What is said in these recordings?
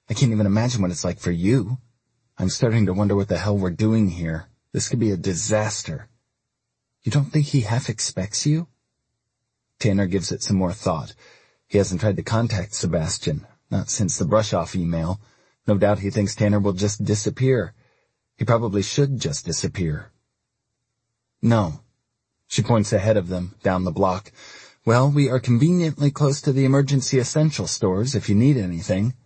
I can't even imagine what it's like for you. I'm starting to wonder what the hell we're doing here. This could be a disaster. You don't think he half expects you? Tanner gives it some more thought. He hasn't tried to contact Sebastian, not since the brush-off email. No doubt he thinks Tanner will just disappear. He probably should just disappear. No. She points ahead of them, down the block. Well, we are conveniently close to the emergency essential stores if you need anything.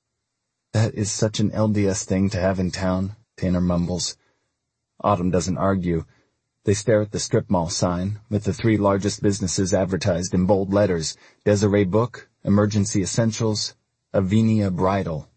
That is such an LDS thing to have in town, Tanner mumbles. Autumn doesn't argue. They stare at the strip mall sign, with the 3 largest businesses advertised in bold letters: Desiree Book, Emergency Essentials, Avinia Bridal.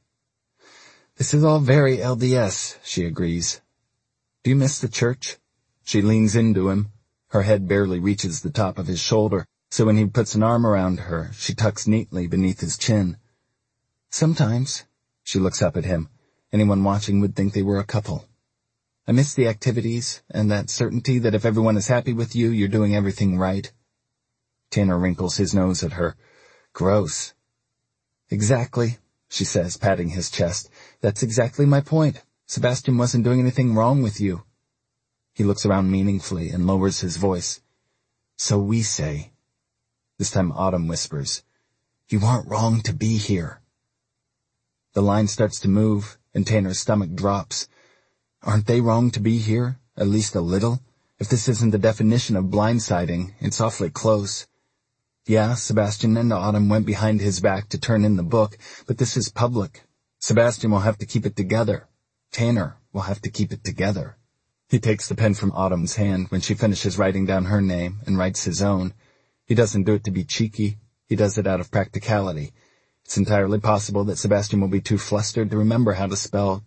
This is all very LDS, she agrees. Do you miss the church? She leans into him. Her head barely reaches the top of his shoulder, so when he puts an arm around her, she tucks neatly beneath his chin. Sometimes. She looks up at him. Anyone watching would think they were a couple. I miss the activities, and that certainty that if everyone is happy with you, you're doing everything right. Tanner wrinkles his nose at her. Gross. Exactly, she says, patting his chest. That's exactly my point. Sebastian wasn't doing anything wrong with you. He looks around meaningfully and lowers his voice. So we say. This time Autumn whispers. You aren't wrong to be here. The line starts to move, and Tanner's stomach drops. Aren't they wrong to be here? At least a little? If this isn't the definition of blindsiding, it's awfully close. Yeah, Sebastian and Autumn went behind his back to turn in the book, but this is public. Sebastian will have to keep it together. Tanner will have to keep it together. He takes the pen from Autumn's hand when she finishes writing down her name and writes his own. He doesn't do it to be cheeky. He does it out of practicality. It's entirely possible that Sebastian will be too flustered to remember how to spell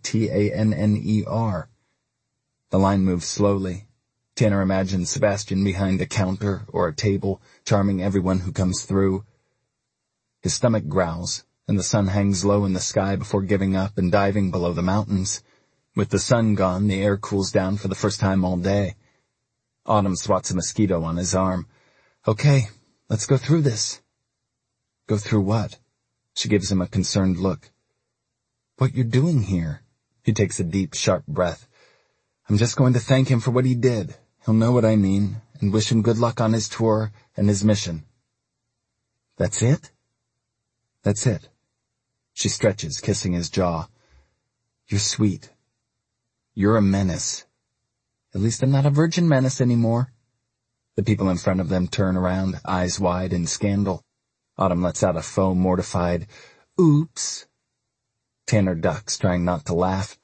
Tanner. The line moves slowly. Tanner imagines Sebastian behind a counter or a table, charming everyone who comes through. His stomach growls, and the sun hangs low in the sky before giving up and diving below the mountains. With the sun gone, the air cools down for the first time all day. Autumn swats a mosquito on his arm. Okay, let's go through this. Go through what? She gives him a concerned look. What you're doing here. He takes a deep, sharp breath. I'm just going to thank him for what he did. He'll know what I mean, and wish him good luck on his tour and his mission. That's it? That's it. She stretches, kissing his jaw. You're sweet. You're a menace. At least I'm not a virgin menace anymore. The people in front of them turn around, eyes wide in scandal. Autumn lets out a faux mortified, oops. Tanner ducks, trying not to laugh.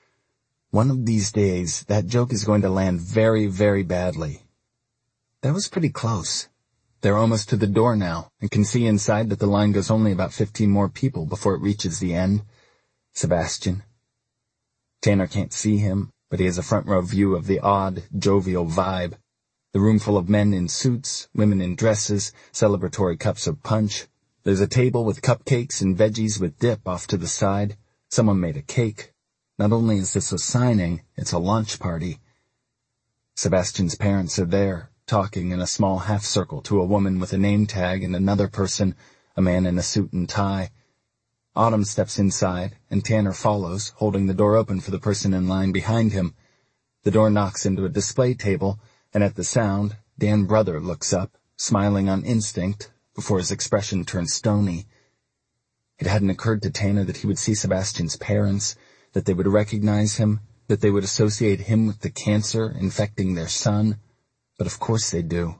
One of these days, that joke is going to land very, very badly. That was pretty close. They're almost to the door now, and can see inside that the line goes only about 15 more people before it reaches the end. Sebastian. Tanner can't see him, but he has a front-row view of the odd, jovial vibe. The room full of men in suits, women in dresses, celebratory cups of punch. There's a table with cupcakes and veggies with dip off to the side. Someone made a cake. Not only is this a signing, it's a launch party. Sebastian's parents are there, talking in a small half-circle to a woman with a name tag and another person, a man in a suit and tie. Autumn steps inside, and Tanner follows, holding the door open for the person in line behind him. The door knocks into a display table, and at the sound, Dan Brother looks up, smiling on instinct, before his expression turns stony. It hadn't occurred to Tanner that he would see Sebastian's parents, that they would recognize him, that they would associate him with the cancer infecting their son, but of course they do.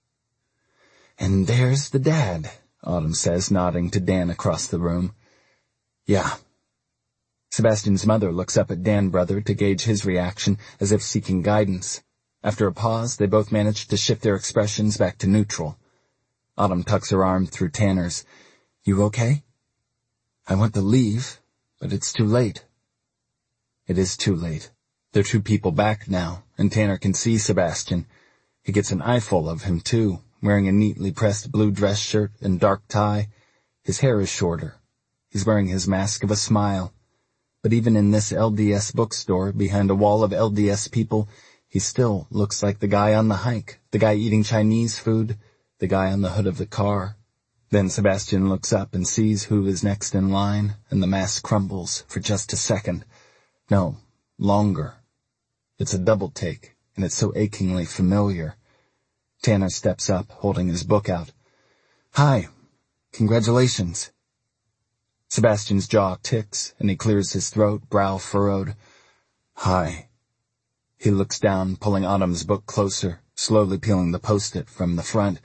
And there's the dad, Autumn says, nodding to Dan across the room. Yeah. Sebastian's mother looks up at Dan Brother to gauge his reaction, as if seeking guidance. After a pause, they both manage to shift their expressions back to neutral. Autumn tucks her arm through Tanner's. You okay? I want to leave, but it's too late. It is too late. They're 2 people back now, and Tanner can see Sebastian. He gets an eyeful of him, too, wearing a neatly pressed blue dress shirt and dark tie. His hair is shorter. He's wearing his mask of a smile. But even in this LDS bookstore, behind a wall of LDS people, he still looks like the guy on the hike, the guy eating Chinese food, the guy on the hood of the car, Then Sebastian looks up and sees who is next in line, and the mask crumbles for just a second. No, longer. It's a double take, and it's so achingly familiar. Tanner steps up, holding his book out. "Hi. Congratulations." Sebastian's jaw ticks, and he clears his throat, brow furrowed. "Hi." He looks down, pulling Autumn's book closer, slowly peeling the post-it from the front.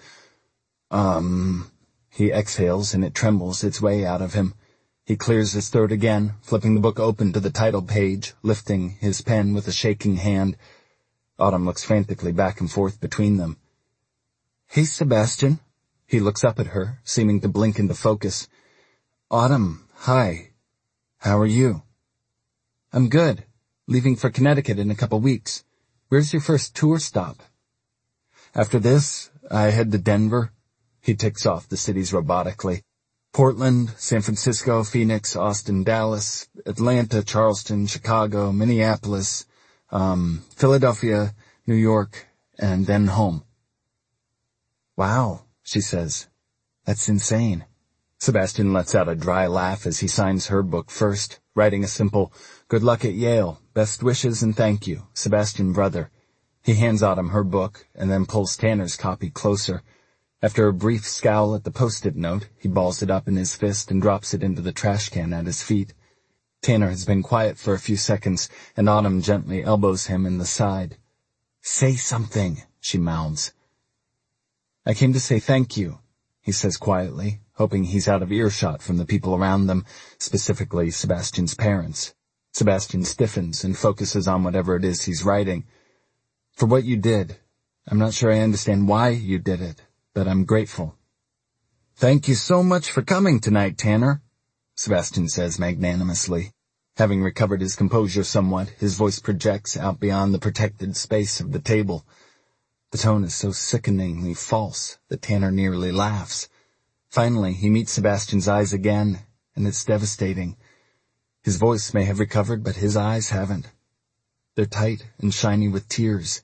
He exhales, and it trembles its way out of him. He clears his throat again, flipping the book open to the title page, lifting his pen with a shaking hand. Autumn looks frantically back and forth between them. "Hey, Sebastian." He looks up at her, seeming to blink into focus. "Autumn, hi. How are you?" "I'm good. Leaving for Connecticut in a couple weeks. Where's your first tour stop?" "After this, I head to Denver." He ticks off the cities robotically. "Portland, San Francisco, Phoenix, Austin, Dallas, Atlanta, Charleston, Chicago, Minneapolis, Philadelphia, New York, and then home." "Wow," she says. "That's insane." Sebastian lets out a dry laugh as he signs her book first, writing a simple, "Good luck at Yale. Best wishes and thank you, Sebastian Brother." He hands Autumn her book and then pulls Tanner's copy closer. After a brief scowl at the post-it note, he balls it up in his fist and drops it into the trash can at his feet. Tanner has been quiet for a few seconds, and Autumn gently elbows him in the side. "Say something," she mouths. "I came to say thank you," he says quietly, hoping he's out of earshot from the people around them, specifically Sebastian's parents. Sebastian stiffens and focuses on whatever it is he's writing. "For what you did. I'm not sure I understand why you did it, but I'm grateful." "Thank you so much for coming tonight, Tanner," Sebastian says magnanimously. Having recovered his composure somewhat, his voice projects out beyond the protected space of the table. The tone is so sickeningly false that Tanner nearly laughs. Finally, he meets Sebastian's eyes again, and it's devastating. His voice may have recovered, but his eyes haven't. They're tight and shiny with tears.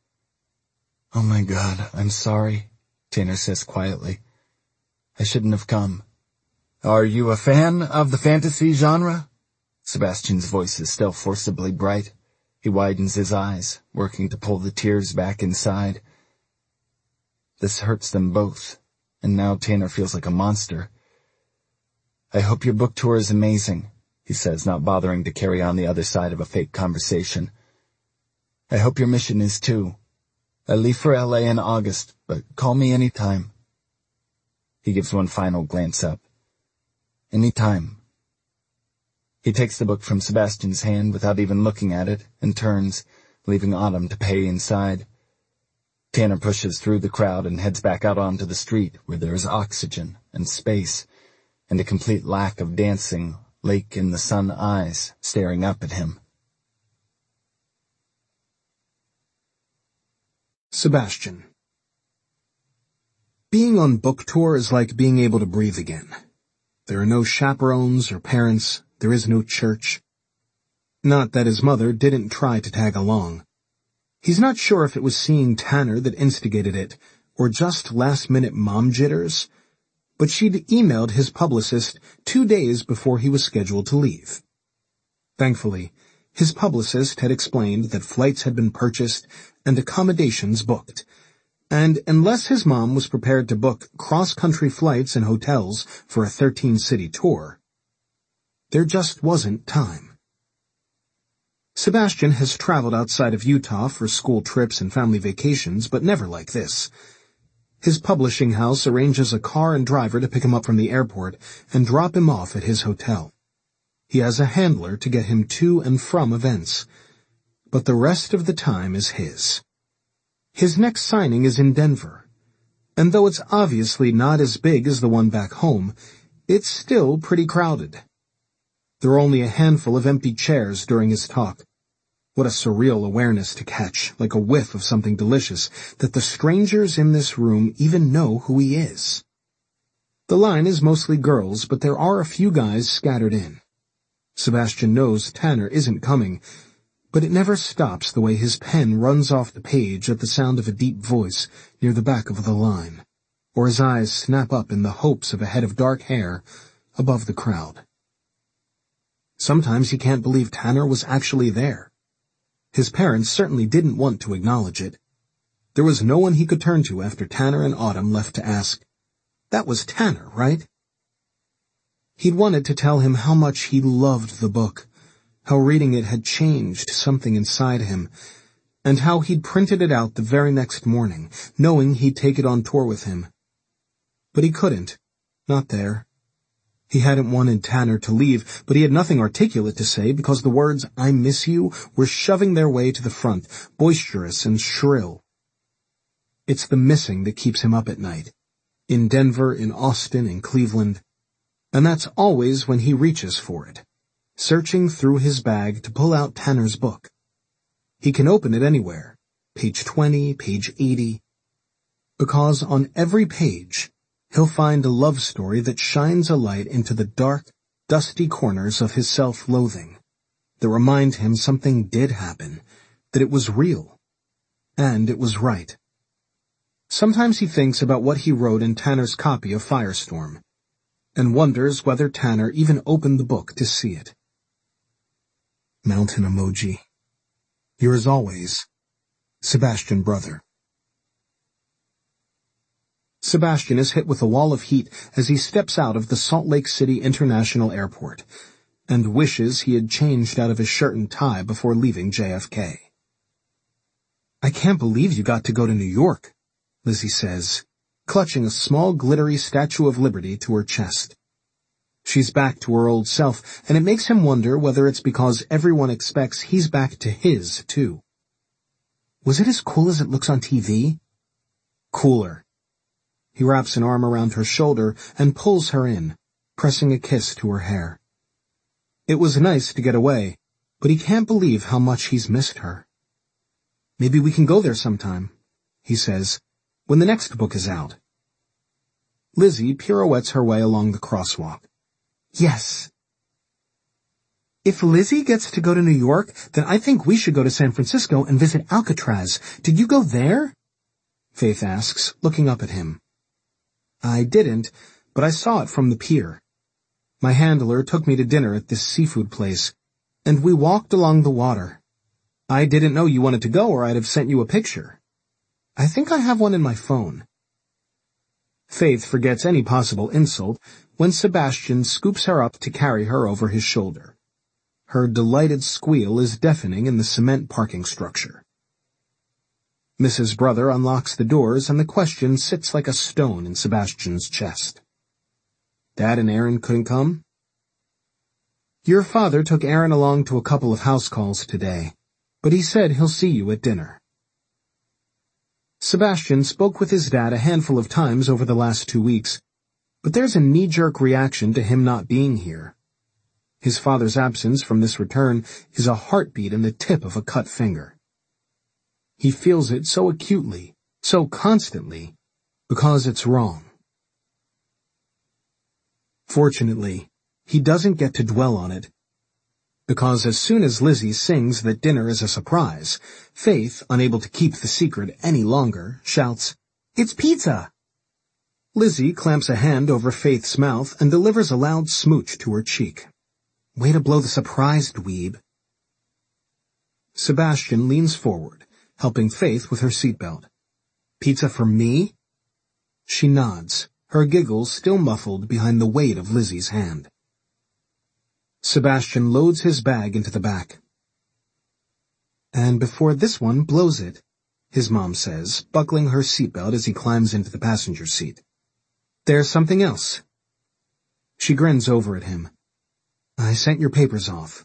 "Oh my God, I'm sorry," Tanner says quietly. "I shouldn't have come." "Are you a fan of the fantasy genre?" Sebastian's voice is still forcibly bright. He widens his eyes, working to pull the tears back inside. This hurts them both, and now Tanner feels like a monster. "I hope your book tour is amazing," he says, not bothering to carry on the other side of a fake conversation. "I hope your mission is too. I leave for LA in August, but call me any time." He gives one final glance up. "Any time." He takes the book from Sebastian's hand without even looking at it and turns, leaving Autumn to pay inside. Tanner pushes through the crowd and heads back out onto the street where there is oxygen and space and a complete lack of dancing lake-in-the-sun eyes staring up at him. Sebastian. Being on book tour is like being able to breathe again. There are no chaperones or parents. There is no church. Not that his mother didn't try to tag along. He's not sure if it was seeing Tanner that instigated it, or just last-minute mom jitters, but she'd emailed his publicist 2 days before he was scheduled to leave. Thankfully, his publicist had explained that flights had been purchased and accommodations booked, and unless his mom was prepared to book cross-country flights and hotels for a 13-city tour, there just wasn't time. Sebastian has traveled outside of Utah for school trips and family vacations, but never like this. His publishing house arranges a car and driver to pick him up from the airport and drop him off at his hotel. He has a handler to get him to and from events, but the rest of the time is his. His next signing is in Denver, and though it's obviously not as big as the one back home, it's still pretty crowded. There are only a handful of empty chairs during his talk. What a surreal awareness to catch, like a whiff of something delicious, that the strangers in this room even know who he is. The line is mostly girls, but there are a few guys scattered in. Sebastian knows Tanner isn't coming, but it never stops the way his pen runs off the page at the sound of a deep voice near the back of the line, or his eyes snap up in the hopes of a head of dark hair above the crowd. Sometimes he can't believe Tanner was actually there. His parents certainly didn't want to acknowledge it. There was no one he could turn to after Tanner and Autumn left to ask, "That was Tanner, right?" He'd wanted to tell him how much he loved the book, how reading it had changed something inside him, and how he'd printed it out the very next morning, knowing he'd take it on tour with him. But he couldn't. Not there. He hadn't wanted Tanner to leave, but he had nothing articulate to say because the words, "I miss you," were shoving their way to the front, boisterous and shrill. It's the missing that keeps him up at night. In Denver, in Austin, in Cleveland. And that's always when he reaches for it, searching through his bag to pull out Tanner's book. He can open it anywhere, page 20, page 80, because on every page, he'll find a love story that shines a light into the dark, dusty corners of his self-loathing, that remind him something did happen, that it was real, and it was right. Sometimes he thinks about what he wrote in Tanner's copy of Firestorm, and wonders whether Tanner even opened the book to see it. Mountain emoji. Yours always, Sebastian Brother. Sebastian is hit with a wall of heat as he steps out of the Salt Lake City International Airport, and wishes he had changed out of his shirt and tie before leaving JFK. "I can't believe you got to go to New York," Lizzie says, clutching a small glittery Statue of Liberty to her chest. She's back to her old self, and it makes him wonder whether it's because everyone expects he's back to his, too. "Was it as cool as it looks on TV?" "Cooler." He wraps an arm around her shoulder and pulls her in, pressing a kiss to her hair. It was nice to get away, but he can't believe how much he's missed her. "Maybe we can go there sometime," he says, "when the next book is out." Lizzie pirouettes her way along the crosswalk. "Yes." "If Lizzie gets to go to New York, then I think we should go to San Francisco and visit Alcatraz. Did you go there?" Faith asks, looking up at him. "I didn't, but I saw it from the pier. My handler took me to dinner at this seafood place, and we walked along the water. I didn't know you wanted to go or I'd have sent you a picture. I think I have one in my phone." Faith forgets any possible insult when Sebastian scoops her up to carry her over his shoulder. Her delighted squeal is deafening in the cement parking structure. Mrs. Brother unlocks the doors and the question sits like a stone in Sebastian's chest. "Dad and Aaron couldn't come?" "Your father took Aaron along to a couple of house calls today, but he said he'll see you at dinner." Sebastian spoke with his dad a handful of times over the last 2 weeks, but there's a knee-jerk reaction to him not being here. His father's absence from this return is a heartbeat in the tip of a cut finger. He feels it so acutely, so constantly, because it's wrong. Fortunately, he doesn't get to dwell on it, because as soon as Lizzie sings that dinner is a surprise, Faith, unable to keep the secret any longer, shouts, "It's pizza!" Lizzie clamps a hand over Faith's mouth and delivers a loud smooch to her cheek. "Way to blow the surprise, dweeb." Sebastian leans forward, helping Faith with her seatbelt. "Pizza for me?" She nods, her giggles still muffled behind the weight of Lizzie's hand. Sebastian loads his bag into the back. "And before this one blows it," his mom says, buckling her seatbelt as he climbs into the passenger seat. "There's something else." She grins over at him. "I sent your papers off."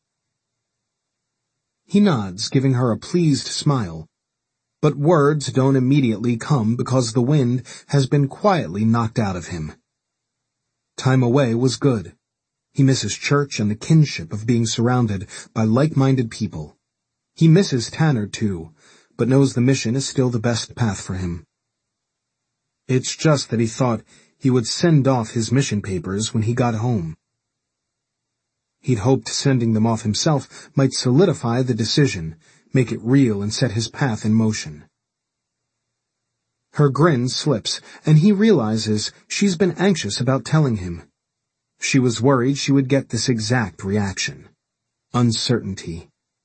He nods, giving her a pleased smile. But words don't immediately come because the wind has been quietly knocked out of him. Time away was good. He misses church and the kinship of being surrounded by like-minded people. He misses Tanner, too, but knows the mission is still the best path for him. It's just that he thought he would send off his mission papers when he got home. He'd hoped sending them off himself might solidify the decision, make it real and set his path in motion. Her grin slips, and he realizes she's been anxious about telling him. She was worried she would get this exact reaction. Uncertainty.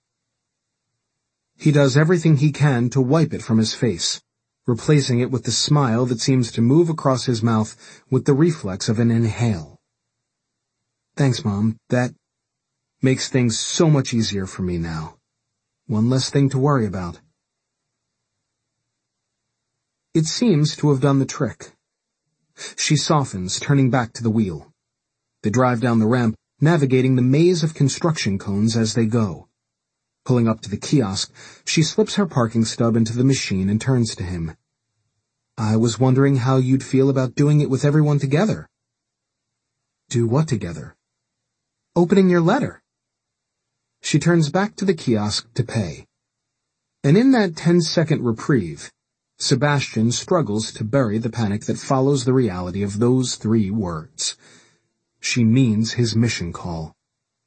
He does everything he can to wipe it from his face, replacing it with the smile that seems to move across his mouth with the reflex of an inhale. Thanks, Mom. That makes things so much easier for me now. One less thing to worry about. It seems to have done the trick. She softens, turning back to the wheel. They drive down the ramp, navigating the maze of construction cones as they go. Pulling up to the kiosk, she slips her parking stub into the machine and turns to him. I was wondering how you'd feel about doing it with everyone together. Do what together? Opening your letter. She turns back to the kiosk to pay. And in that 10-second reprieve, Sebastian struggles to bury the panic that follows the reality of those 3 words. She means his mission call.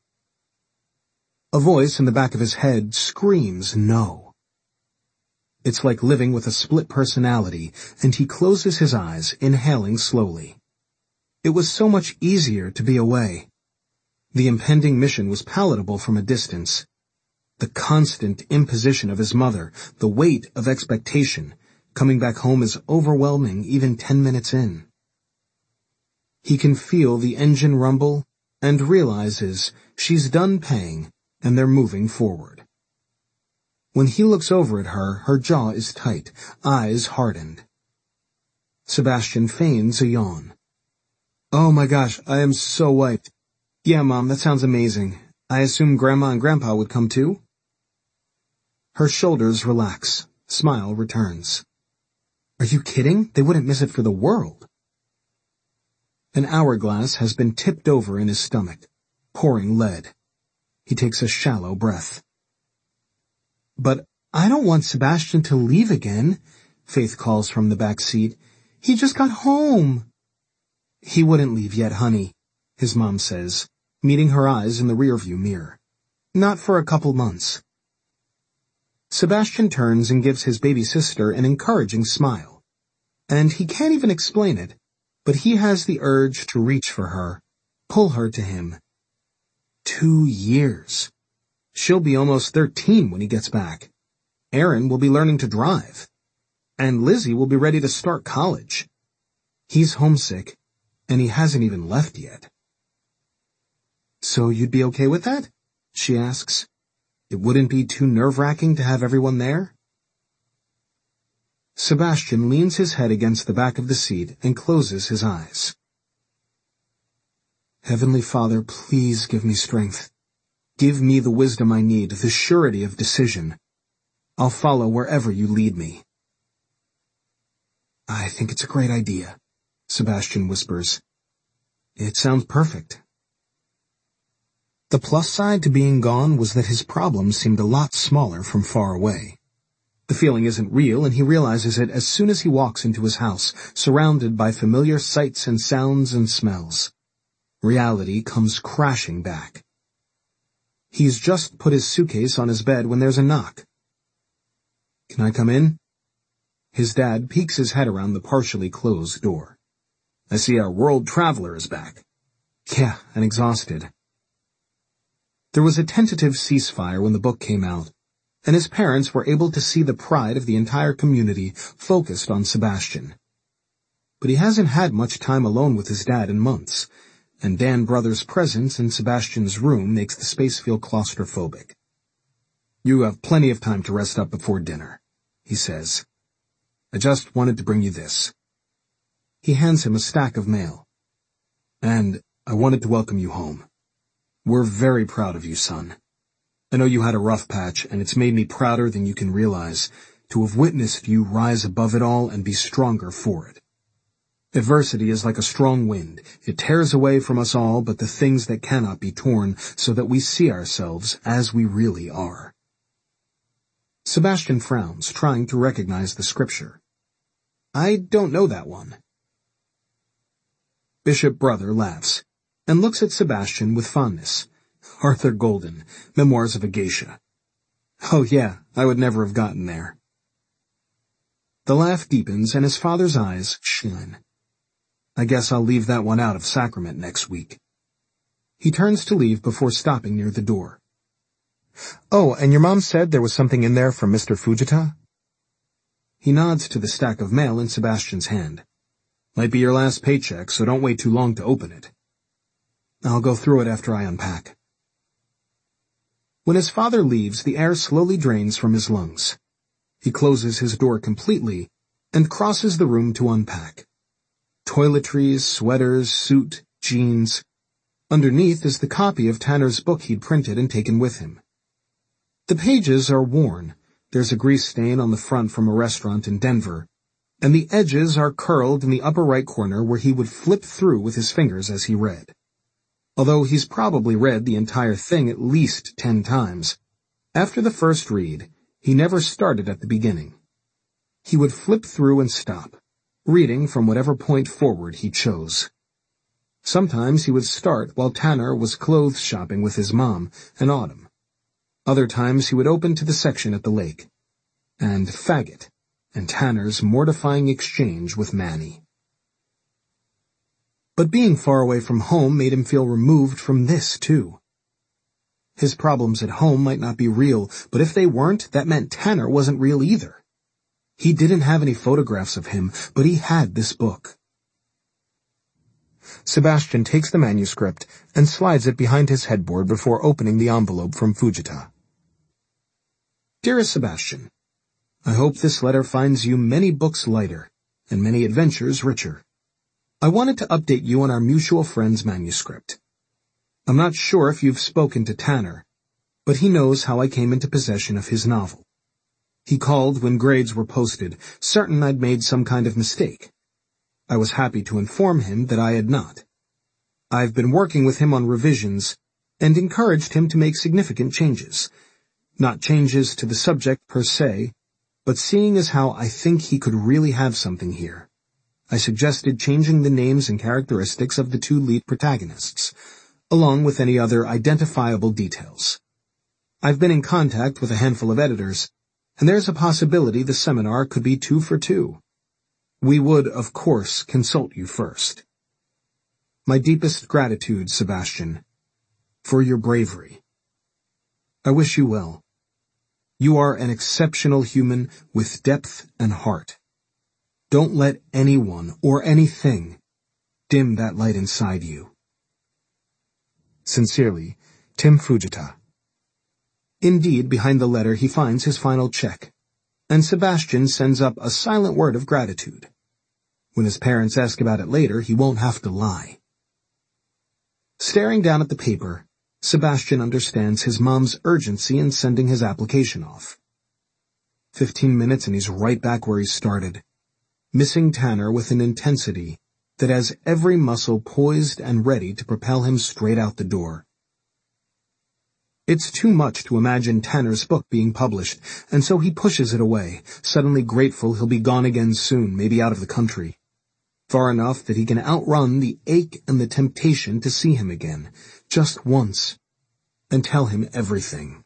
A voice in the back of his head screams no. It's like living with a split personality, and he closes his eyes, inhaling slowly. It was so much easier to be away. The impending mission was palatable from a distance. The constant imposition of his mother, the weight of expectation, coming back home is overwhelming even 10 minutes in. He can feel the engine rumble and realizes she's done paying and they're moving forward. When he looks over at her, her jaw is tight, eyes hardened. Sebastian feigns a yawn. Oh my gosh, I am so wiped. Yeah, Mom, that sounds amazing. I assume Grandma and Grandpa would come too? Her shoulders relax. Smile returns. Are you kidding? They wouldn't miss it for the world. An hourglass has been tipped over in his stomach, pouring lead. He takes a shallow breath. But I don't want Sebastian to leave again, Faith calls from the back seat. He just got home. He wouldn't leave yet, honey, his mom says, meeting her eyes in the rearview mirror. Not for a couple months. Sebastian turns and gives his baby sister an encouraging smile. And he can't even explain it, but he has the urge to reach for her, pull her to him. 2 years. She'll be almost 13 when he gets back. Aaron will be learning to drive. And Lizzie will be ready to start college. He's homesick, and he hasn't even left yet. So you'd be okay with that? She asks. It wouldn't be too nerve-wracking to have everyone there? Sebastian leans his head against the back of the seat and closes his eyes. Heavenly Father, please give me strength. Give me the wisdom I need, the surety of decision. I'll follow wherever you lead me. I think it's a great idea, Sebastian whispers. It sounds perfect. The plus side to being gone was that his problems seemed a lot smaller from far away. The feeling isn't real, and he realizes it as soon as he walks into his house, surrounded by familiar sights and sounds and smells. Reality comes crashing back. He's just put his suitcase on his bed when there's a knock. Can I come in? His dad peeks his head around the partially closed door. I see our world traveler is back. Yeah, and exhausted. There was a tentative ceasefire when the book came out, and his parents were able to see the pride of the entire community focused on Sebastian. But he hasn't had much time alone with his dad in months, and Dan Brothers' presence in Sebastian's room makes the space feel claustrophobic. You have plenty of time to rest up before dinner, he says. I just wanted to bring you this. He hands him a stack of mail. And I wanted to welcome you home. We're very proud of you, son. I know you had a rough patch, and it's made me prouder than you can realize to have witnessed you rise above it all and be stronger for it. Adversity is like a strong wind. It tears away from us all but the things that cannot be torn so that we see ourselves as we really are. Sebastian frowns, trying to recognize the scripture. I don't know that one. Bishop Brother laughs and looks at Sebastian with fondness. Arthur Golden, Memoirs of a Geisha. Oh yeah, I would never have gotten there. The laugh deepens and his father's eyes shine. I guess I'll leave that one out of sacrament next week. He turns to leave before stopping near the door. Oh, and your mom said there was something in there from Mr. Fujita? He nods to the stack of mail in Sebastian's hand. Might be your last paycheck, so don't wait too long to open it. I'll go through it after I unpack. When his father leaves, the air slowly drains from his lungs. He closes his door completely and crosses the room to unpack. Toiletries, sweaters, suit, jeans. Underneath is the copy of Tanner's book he'd printed and taken with him. The pages are worn. There's a grease stain on the front from a restaurant in Denver, and the edges are curled in the upper right corner where he would flip through with his fingers as he read. Although he's probably read the entire thing at least 10 times, after the first read, he never started at the beginning. He would flip through and stop, reading from whatever point forward he chose. Sometimes he would start while Tanner was clothes shopping with his mom and Autumn. Other times he would open to the section at the lake, and Faggot, and Tanner's mortifying exchange with Manny. But being far away from home made him feel removed from this, too. His problems at home might not be real, but if they weren't, that meant Tanner wasn't real either. He didn't have any photographs of him, but he had this book. Sebastian takes the manuscript and slides it behind his headboard before opening the envelope from Fujita. Dearest Sebastian, I hope this letter finds you many books lighter and many adventures richer. I wanted to update you on our mutual friend's manuscript. I'm not sure if you've spoken to Tanner, but he knows how I came into possession of his novel. He called when grades were posted, certain I'd made some kind of mistake. I was happy to inform him that I had not. I've been working with him on revisions and encouraged him to make significant changes. Not changes to the subject per se, but seeing as how I think he could really have something here. I suggested changing the names and characteristics of the 2 lead protagonists, along with any other identifiable details. I've been in contact with a handful of editors, and there's a possibility the seminar could be 2 for 2. We would, of course, consult you first. My deepest gratitude, Sebastian, for your bravery. I wish you well. You are an exceptional human with depth and heart. Don't let anyone or anything dim that light inside you. Sincerely, Tim Fujita. Indeed, behind the letter he finds his final check, and Sebastian sends up a silent word of gratitude. When his parents ask about it later, he won't have to lie. Staring down at the paper, Sebastian understands his mom's urgency in sending his application off. 15 minutes and he's right back where he started, missing Tanner with an intensity that has every muscle poised and ready to propel him straight out the door. It's too much to imagine Tanner's book being published, and so he pushes it away, suddenly grateful he'll be gone again soon, maybe out of the country. Far enough that he can outrun the ache and the temptation to see him again, just once, and tell him everything.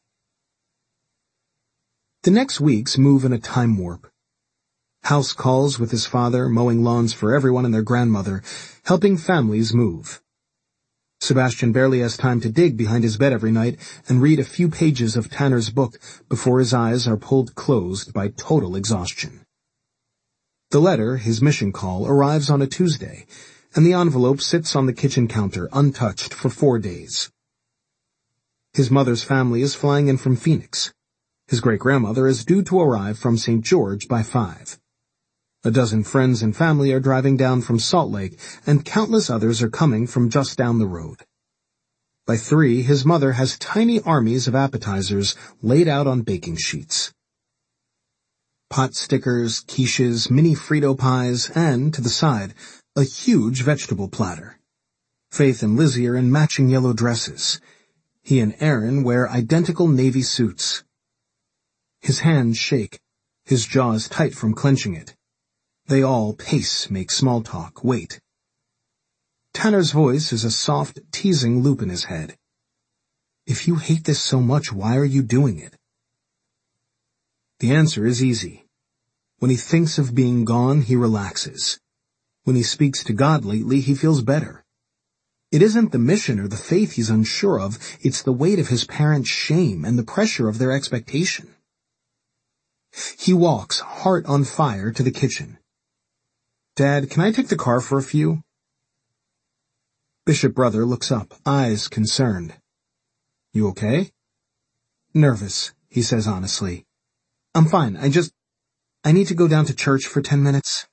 The next weeks move in a time warp. House calls with his father, mowing lawns for everyone and their grandmother, helping families move. Sebastian barely has time to dig behind his bed every night and read a few pages of Tanner's book before his eyes are pulled closed by total exhaustion. The letter, his mission call, arrives on a Tuesday, and the envelope sits on the kitchen counter untouched for 4 days. His mother's family is flying in from Phoenix. His great-grandmother is due to arrive from St. George by 5. A dozen friends and family are driving down from Salt Lake, and countless others are coming from just down the road. By 3, his mother has tiny armies of appetizers laid out on baking sheets. Pot stickers, quiches, mini Frito pies, and, to the side, a huge vegetable platter. Faith and Lizzie are in matching yellow dresses. He and Aaron wear identical navy suits. His hands shake, his jaws tight from clenching it. They all pace, make small talk, wait. Tanner's voice is a soft, teasing loop in his head. If you hate this so much, why are you doing it? The answer is easy. When he thinks of being gone, he relaxes. When he speaks to God lately, he feels better. It isn't the mission or the faith he's unsure of, it's the weight of his parents' shame and the pressure of their expectation. He walks, heart on fire, to the kitchen. "Dad, can I take the car for a few?" Bishop Brother looks up, eyes concerned. "You okay?" "Nervous," he says honestly. "I'm fine, I need to go down to church for 10 minutes.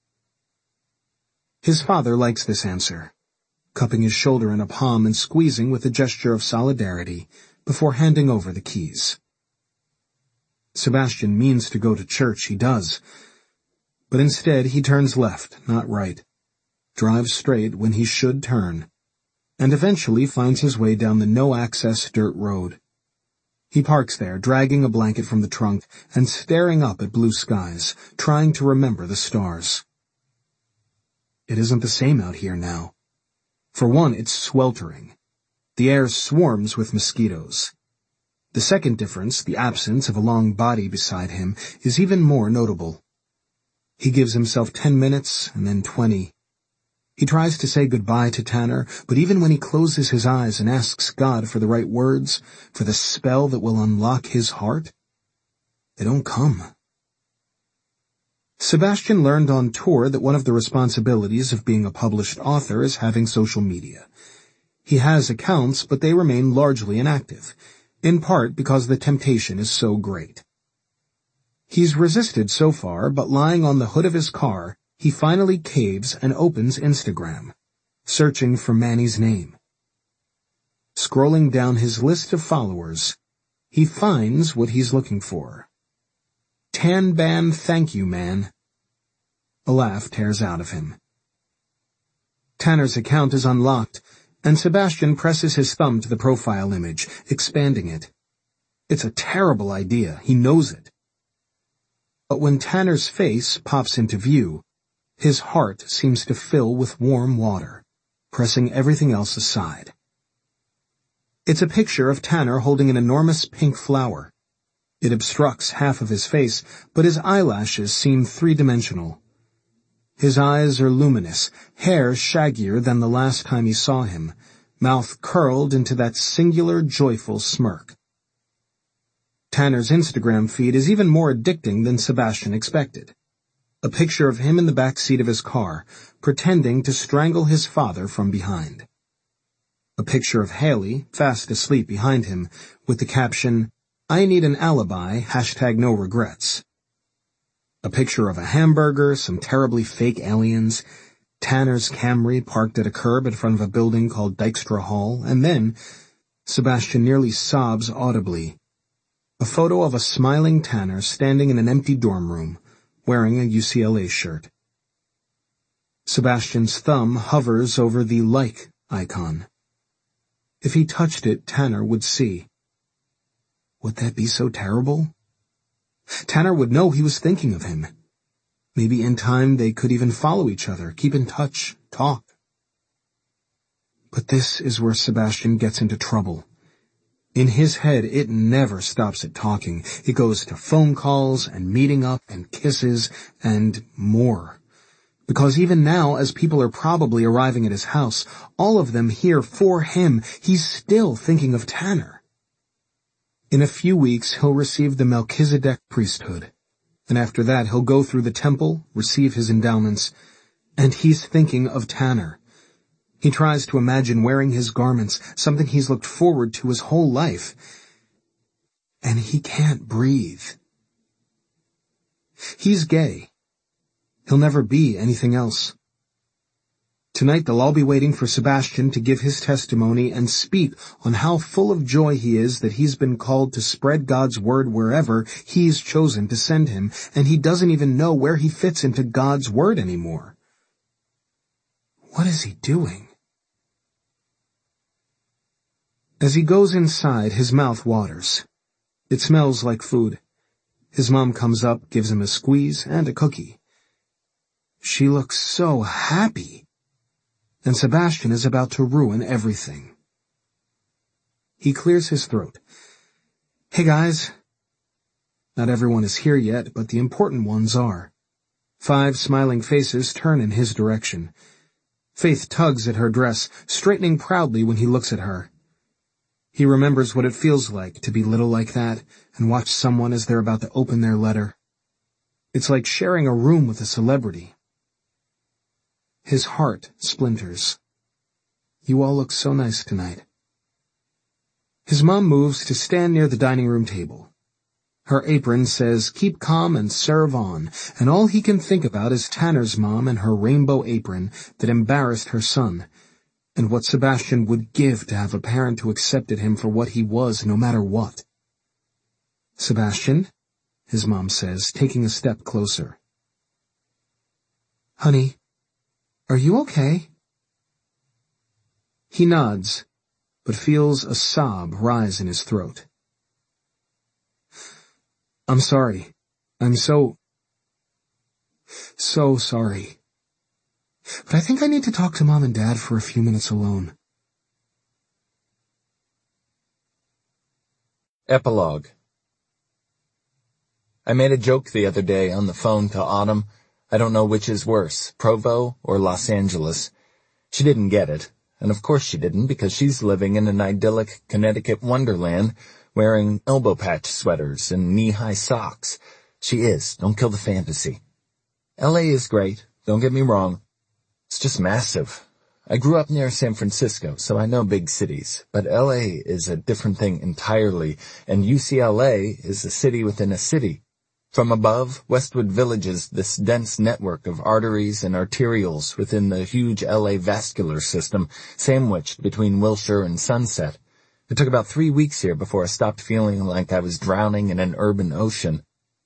His father likes this answer, cupping his shoulder in a palm and squeezing with a gesture of solidarity before handing over the keys. Sebastian means to go to church, he does. But instead he turns left, not right, drives straight when he should turn, and eventually finds his way down the no-access dirt road. He parks there, dragging a blanket from the trunk and staring up at blue skies, trying to remember the stars. It isn't the same out here now. For one, it's sweltering. The air swarms with mosquitoes. The second difference, the absence of a long body beside him, is even more notable. He gives himself 10 minutes and then 20. He tries to say goodbye to Tanner, but even when he closes his eyes and asks God for the right words, for the spell that will unlock his heart, they don't come. Sebastian learned on tour that one of the responsibilities of being a published author is having social media. He has accounts, but they remain largely inactive, in part because the temptation is so great. He's resisted so far, but lying on the hood of his car, he finally caves and opens Instagram, searching for Manny's name. Scrolling down his list of followers, he finds what he's looking for. "Tan ban thank you, man." A laugh tears out of him. Tanner's account is unlocked, and Sebastian presses his thumb to the profile image, expanding it. It's a terrible idea, he knows it. But when Tanner's face pops into view, his heart seems to fill with warm water, pressing everything else aside. It's a picture of Tanner holding an enormous pink flower. It obstructs half of his face, but his eyelashes seem three-dimensional. His eyes are luminous, hair shaggier than the last time he saw him, mouth curled into that singular, joyful smirk. Tanner's Instagram feed is even more addicting than Sebastian expected. A picture of him in the back seat of his car, pretending to strangle his father from behind. A picture of Haley, fast asleep behind him, with the caption, "I need an alibi, #no regrets." A picture of a hamburger, some terribly fake aliens, Tanner's Camry parked at a curb in front of a building called Dykstra Hall, and then, Sebastian nearly sobs audibly, a photo of a smiling Tanner standing in an empty dorm room, wearing a UCLA shirt. Sebastian's thumb hovers over the like icon. If he touched it, Tanner would see. Would that be so terrible? Tanner would know he was thinking of him. Maybe in time they could even follow each other, keep in touch, talk. But this is where Sebastian gets into trouble. In his head, it never stops at talking. It goes to phone calls and meeting up and kisses and more. Because even now, as people are probably arriving at his house, all of them here for him, he's still thinking of Tanner. In a few weeks, he'll receive the Melchizedek priesthood. And after that, he'll go through the temple, receive his endowments, and he's thinking of Tanner. He tries to imagine wearing his garments, something he's looked forward to his whole life. And he can't breathe. He's gay. He'll never be anything else. Tonight they'll all be waiting for Sebastian to give his testimony and speak on how full of joy he is that he's been called to spread God's word wherever he's chosen to send him, and he doesn't even know where he fits into God's word anymore. What is he doing? As he goes inside, his mouth waters. It smells like food. His mom comes up, gives him a squeeze and a cookie. She looks so happy. And Sebastian is about to ruin everything. He clears his throat. "Hey guys." Not everyone is here yet, but the important ones are. 5 smiling faces turn in his direction. Faith tugs at her dress, straightening proudly when he looks at her. He remembers what it feels like to be little like that and watch someone as they're about to open their letter. It's like sharing a room with a celebrity. His heart splinters. You all look so nice tonight. His mom moves to stand near the dining room table. Her apron says, "Keep calm and serve on," and all he can think about is Tanner's mom and her rainbow apron that embarrassed her son, and what Sebastian would give to have a parent who accepted him for what he was no matter what. "Sebastian," his mom says, taking a step closer. "Honey, are you okay?" He nods, but feels a sob rise in his throat. "I'm sorry. I'm so sorry. But I think I need to talk to Mom and Dad for a few minutes alone." Epilogue. I made a joke the other day on the phone to Autumn. I don't know which is worse, Provo or Los Angeles. She didn't get it, and of course she didn't, because she's living in an idyllic Connecticut wonderland, wearing elbow patch sweaters and knee-high socks. She is. Don't kill the fantasy. L.A. is great, don't get me wrong. It's just massive. I grew up near San Francisco, so I know big cities, but L.A. is a different thing entirely, and UCLA is a city within a city. From above, Westwood Village is this dense network of arteries and arterioles within the huge L.A. vascular system, sandwiched between Wilshire and Sunset. It took about 3 weeks here before I stopped feeling like I was drowning in an urban ocean.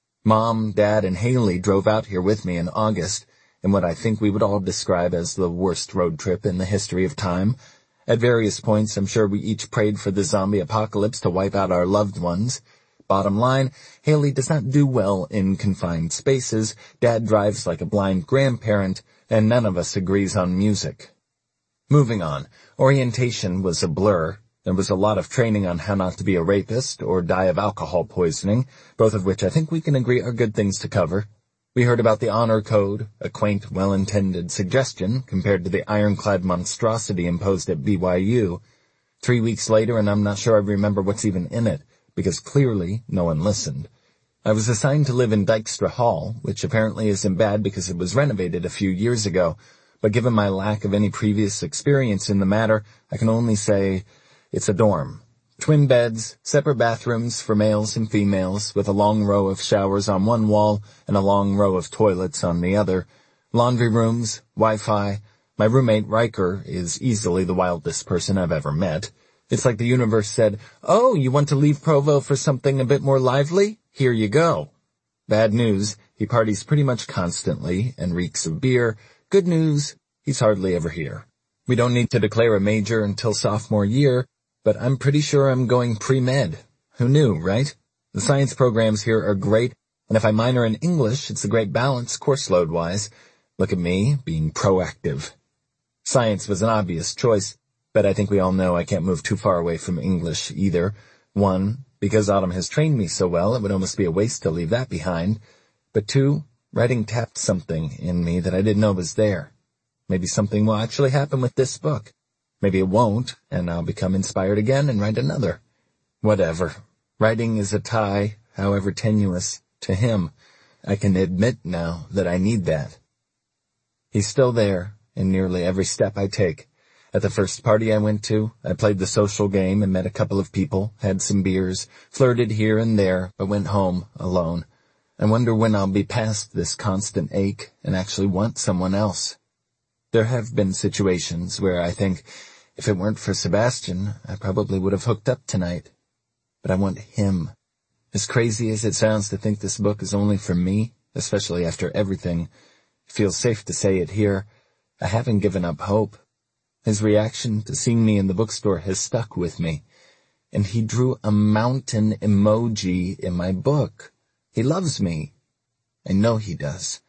Mom, Dad, and Haley drove out here with me in August, in what I think we would all describe as the worst road trip in the history of time. At various points, I'm sure we each prayed for the zombie apocalypse to wipe out our loved ones. Bottom line, Haley does not do well in confined spaces, Dad drives like a blind grandparent, and none of us agrees on music. Moving on, orientation was a blur. There was a lot of training on how not to be a rapist or die of alcohol poisoning, both of which I think we can agree are good things to cover. We heard about the honor code, a quaint, well-intended suggestion compared to the ironclad monstrosity imposed at BYU. 3 weeks later, and I'm not sure I remember what's even in it, because clearly no one listened. I was assigned to live in Dykstra Hall, which apparently isn't bad because it was renovated a few years ago, but given my lack of any previous experience in the matter, I can only say it's a dorm. Twin beds, separate bathrooms for males and females, with a long row of showers on one wall and a long row of toilets on the other. Laundry rooms, Wi-Fi. My roommate, Riker, is easily the wildest person I've ever met. It's like the universe said, "Oh, you want to leave Provo for something a bit more lively? Here you go." Bad news, he parties pretty much constantly and reeks of beer. Good news, he's hardly ever here. We don't need to declare a major until sophomore year, but I'm pretty sure I'm going pre-med. Who knew, right? The science programs here are great, and if I minor in English, it's a great balance course load-wise. Look at me, being proactive. Science was an obvious choice, but I think we all know I can't move too far away from English either. 1, because Autumn has trained me so well, it would almost be a waste to leave that behind. But 2, writing tapped something in me that I didn't know was there. Maybe something will actually happen with this book. Maybe it won't, and I'll become inspired again and write another. Whatever. Writing is a tie, however tenuous, to him. I can admit now that I need that. He's still there in nearly every step I take. At the first party I went to, I played the social game and met a couple of people, had some beers, flirted here and there, but went home alone. I wonder when I'll be past this constant ache and actually want someone else. There have been situations where I think, if it weren't for Sebastian, I probably would have hooked up tonight. But I want him. As crazy as it sounds to think this book is only for me, especially after everything, it feels safe to say it here. I haven't given up hope. His reaction to seeing me in the bookstore has stuck with me. And he drew a mountain emoji in my book. He loves me. I know he does.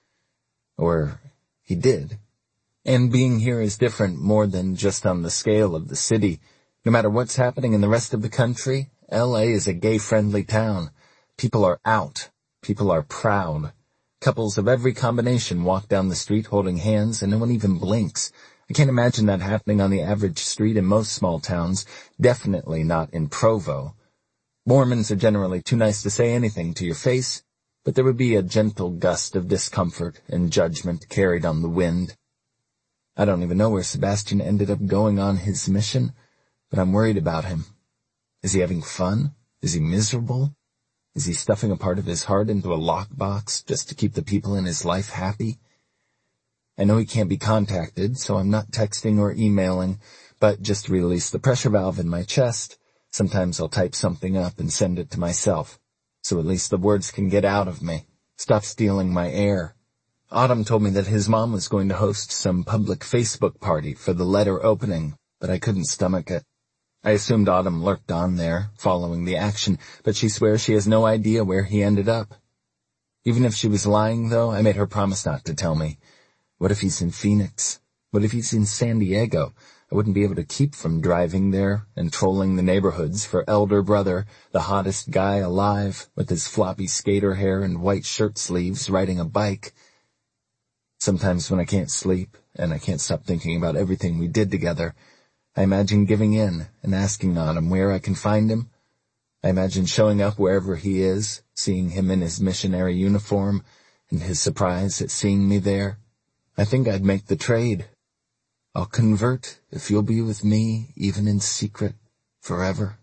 Or he did. And being here is different more than just on the scale of the city. No matter what's happening in the rest of the country, L.A. is a gay-friendly town. People are out, People are proud. Couples of every combination walk down the street holding hands and no one even blinks. I can't imagine that happening on the average street in most small towns, definitely not in Provo. Mormons are generally too nice to say anything to your face, but there would be a gentle gust of discomfort and judgment carried on the wind. I don't even know where Sebastian ended up going on his mission, but I'm worried about him. Is he having fun? Is he miserable? Is he stuffing a part of his heart into a lockbox just to keep the people in his life happy? I know he can't be contacted, so I'm not texting or emailing, but just to release the pressure valve in my chest, sometimes I'll type something up and send it to myself, so at least the words can get out of me. Stop stealing my air. Autumn told me that his mom was going to host some public Facebook party for the letter opening, but I couldn't stomach it. I assumed Autumn lurked on there, following the action, but she swears she has no idea where he ended up. Even if she was lying, though, I made her promise not to tell me. What if he's in Phoenix? What if he's in San Diego? I wouldn't be able to keep from driving there and trolling the neighborhoods for elder brother, the hottest guy alive, with his floppy skater hair and white shirt sleeves, riding a bike. Sometimes when I can't sleep, and I can't stop thinking about everything we did together, I imagine giving in and asking Autumn where I can find him. I imagine showing up wherever he is, seeing him in his missionary uniform, and his surprise at seeing me there. I think I'd make the trade. I'll convert if you'll be with me, even in secret, forever.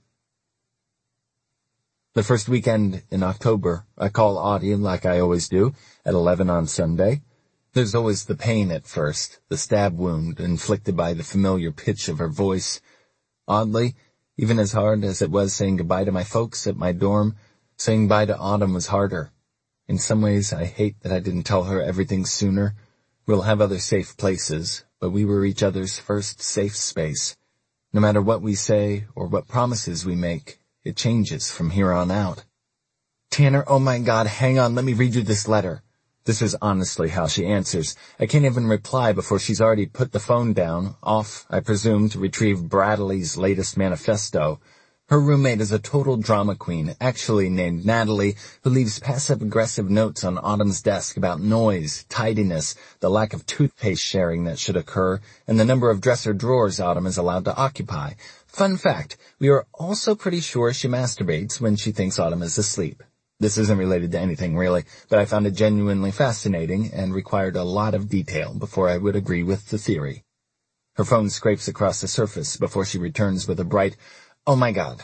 The first weekend in October, I call Audie like I always do, at 11 on Sunday. There's always the pain at first, the stab wound inflicted by the familiar pitch of her voice. Oddly, even as hard as it was saying goodbye to my folks at my dorm, saying bye to Autumn was harder. In some ways, I hate that I didn't tell her everything sooner. We'll have other safe places, but we were each other's first safe space. No matter what we say or what promises we make, it changes from here on out. Tanner, oh my God, hang on, let me read you this letter. This is honestly how she answers. I can't even reply before she's already put the phone down, off, I presume, to retrieve Bradley's latest manifesto. Her roommate is a total drama queen, actually named Natalie, who leaves passive-aggressive notes on Autumn's desk about noise, tidiness, the lack of toothpaste sharing that should occur, and the number of dresser drawers Autumn is allowed to occupy. Fun fact, we are also pretty sure she masturbates when she thinks Autumn is asleep. This isn't related to anything, really, but I found it genuinely fascinating and required a lot of detail before I would agree with the theory. Her phone scrapes across the surface before she returns with a bright, "Oh my God."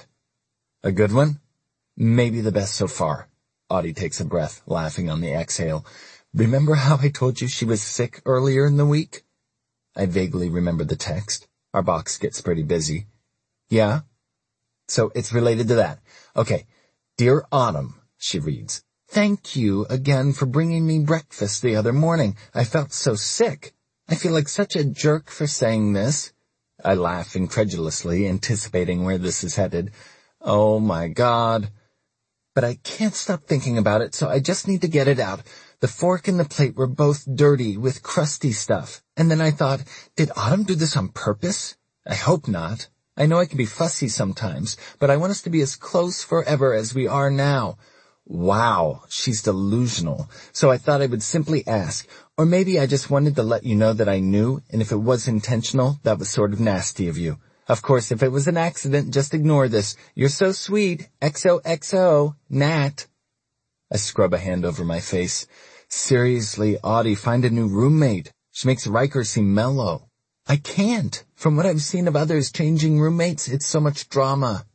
A good one? Maybe the best so far. Audie takes a breath, laughing on the exhale. Remember how I told you she was sick earlier in the week? I vaguely remember the text. Our box gets pretty busy. Yeah? So it's related to that. Okay. Dear Autumn, she reads, thank you again for bringing me breakfast the other morning. I felt so sick. I feel like such a jerk for saying this. I laugh incredulously, anticipating where this is headed. Oh my God. But I can't stop thinking about it, so I just need to get it out. The fork and the plate were both dirty with crusty stuff. And then I thought, did Autumn do this on purpose? I hope not. I know I can be fussy sometimes, but I want us to be as close forever as we are now. Wow, she's delusional. So I thought I would simply ask, or maybe I just wanted to let you know that I knew, and if it was intentional, that was sort of nasty of you. Of course, if it was an accident, just ignore this. You're so sweet. XOXO, Nat. I scrub a hand over my face. Seriously, Audie, find a new roommate. She makes Riker seem mellow. I can't. From what I've seen of others changing roommates, it's so much drama.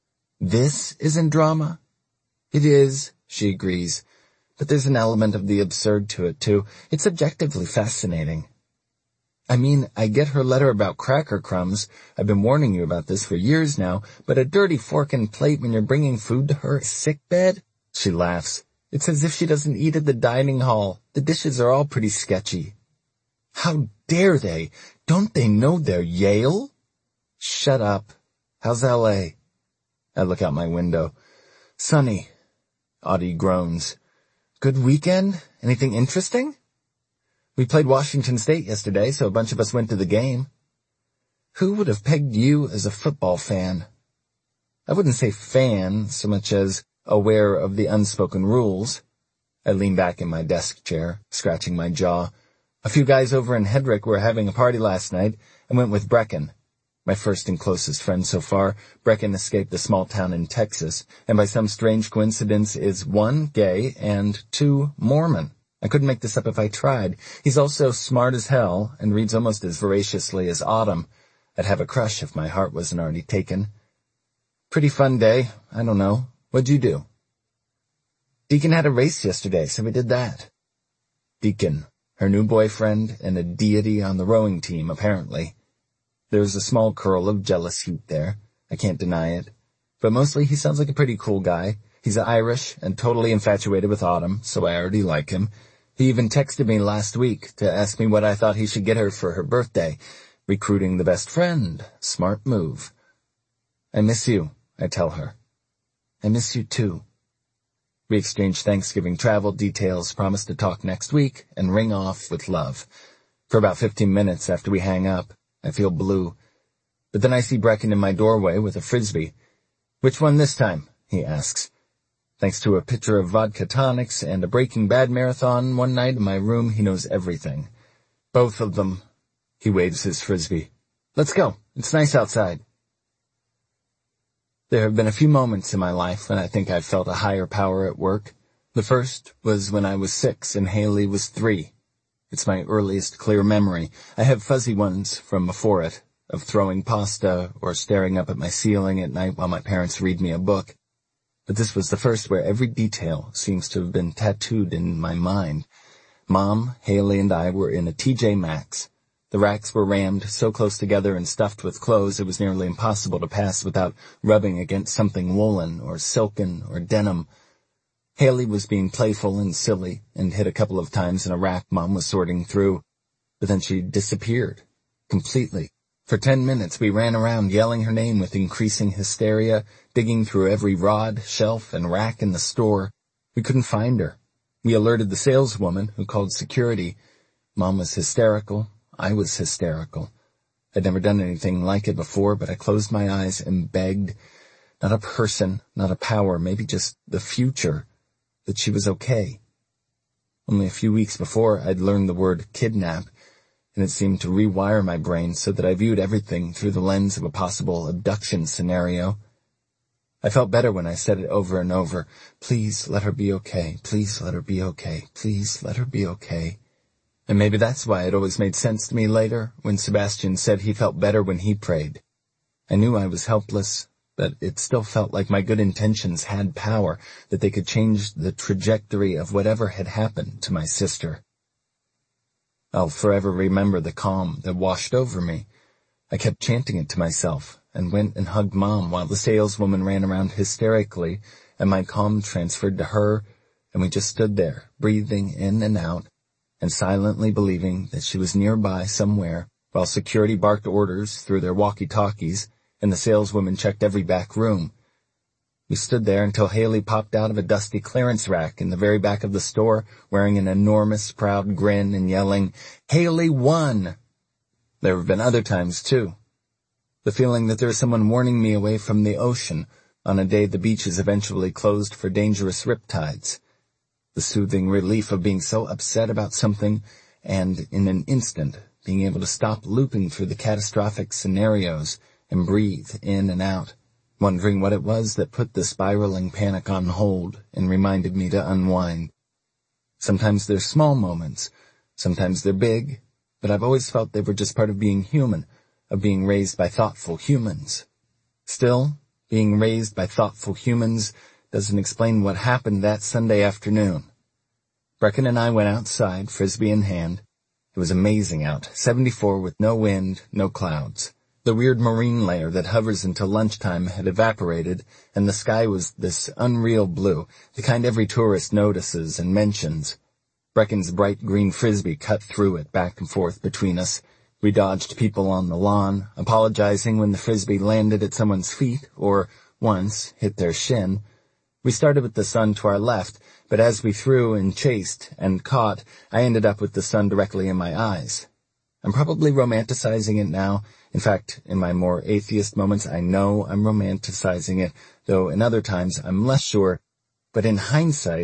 This isn't drama? It is, she agrees. But there's an element of the absurd to it, too. It's objectively fascinating. I mean, I get her letter about cracker crumbs. I've been warning you about this for years now, but a dirty fork and plate when you're bringing food to her sickbed? She laughs. It's as if she doesn't eat at the dining hall. The dishes are all pretty sketchy. How dare they? Don't they know they're Yale? Shut up. How's L.A.? I look out my window. Sunny. Audie groans. Good weekend? Anything interesting? We played Washington State yesterday, so a bunch of us went to the game. Who would have pegged you as a football fan? I wouldn't say fan so much as aware of the unspoken rules. I leaned back in my desk chair, scratching my jaw. A few guys over in Hedrick were having a party last night and went with Brecken. My first and closest friend so far. Brecken escaped a small town in Texas, and by some strange coincidence is 1, gay, and 2, Mormon. I couldn't make this up if I tried. He's also smart as hell and reads almost as voraciously as Autumn. I'd have a crush if my heart wasn't already taken. Pretty fun day. I don't know. What'd you do? Deacon had a race yesterday, so we did that. Deacon, her new boyfriend, and a deity on the rowing team, apparently. There was a small curl of jealous heat there. I can't deny it. But mostly he sounds like a pretty cool guy. He's Irish and totally infatuated with Autumn, so I already like him. He even texted me last week to ask me what I thought he should get her for her birthday. Recruiting the best friend. Smart move. I miss you, I tell her. I miss you too. We exchange Thanksgiving travel details, promise to talk next week, and ring off with love. For about 15 minutes after we hang up, I feel blue. But then I see Brecken in my doorway with a Frisbee. Which one this time? He asks. Thanks to a pitcher of vodka tonics and a Breaking Bad marathon one night in my room, he knows everything. Both of them. He waves his Frisbee. Let's go. It's nice outside. There have been a few moments in my life when I think I've felt a higher power at work. The first was when I was 6 and Haley was 3. It's my earliest clear memory. I have fuzzy ones from before it, of throwing pasta or staring up at my ceiling at night while my parents read me a book. But this was the first where every detail seems to have been tattooed in my mind. Mom, Haley, and I were in a TJ Maxx. The racks were rammed so close together and stuffed with clothes it was nearly impossible to pass without rubbing against something woolen or silken or denim. Haley was being playful and silly and hit a couple of times in a rack Mom was sorting through, but then she disappeared. Completely. For 10 minutes we ran around yelling her name with increasing hysteria, digging through every rod, shelf, and rack in the store. We couldn't find her. We alerted the saleswoman, who called security. Mom was hysterical. I was hysterical. I'd never done anything like it before, but I closed my eyes and begged, not a person, not a power, maybe just the future, that she was okay. Only a few weeks before, I'd learned the word kidnap, and it seemed to rewire my brain so that I viewed everything through the lens of a possible abduction scenario. I felt better when I said it over and over. Please let her be okay. Please let her be okay. Please let her be okay. And maybe that's why it always made sense to me later when Sebastian said he felt better when he prayed. I knew I was helpless, but it still felt like my good intentions had power, that they could change the trajectory of whatever had happened to my sister. I'll forever remember the calm that washed over me. I kept chanting it to myself and went and hugged Mom while the saleswoman ran around hysterically, and my calm transferred to her, and we just stood there, breathing in and out, and silently believing that she was nearby somewhere, while security barked orders through their walkie-talkies, and the saleswoman checked every back room. We stood there until Haley popped out of a dusty clearance rack in the very back of the store, wearing an enormous, proud grin and yelling, "Haley won!" There have been other times, too. The feeling that there is someone warning me away from the ocean on a day the beaches eventually closed for dangerous riptides. The soothing relief of being so upset about something and, in an instant, being able to stop looping through the catastrophic scenarios and breathe in and out, wondering what it was that put the spiraling panic on hold and reminded me to unwind. Sometimes they're small moments, sometimes they're big, but I've always felt they were just part of being human, of being raised by thoughtful humans. Still, being raised by thoughtful humans doesn't explain what happened that Sunday afternoon. Brecken and I went outside, Frisbee in hand. It was amazing out, 74 with no wind, no clouds. The weird marine layer that hovers until lunchtime had evaporated, and the sky was this unreal blue, the kind every tourist notices and mentions. Brecken's bright green Frisbee cut through it back and forth between us. We dodged people on the lawn, apologizing when the Frisbee landed at someone's feet, or, once, hit their shin. We started with the sun to our left, but as we threw and chased and caught, I ended up with the sun directly in my eyes. I'm probably romanticizing it now. In fact, in my more atheist moments, I know I'm romanticizing it, though in other times I'm less sure. But in hindsight,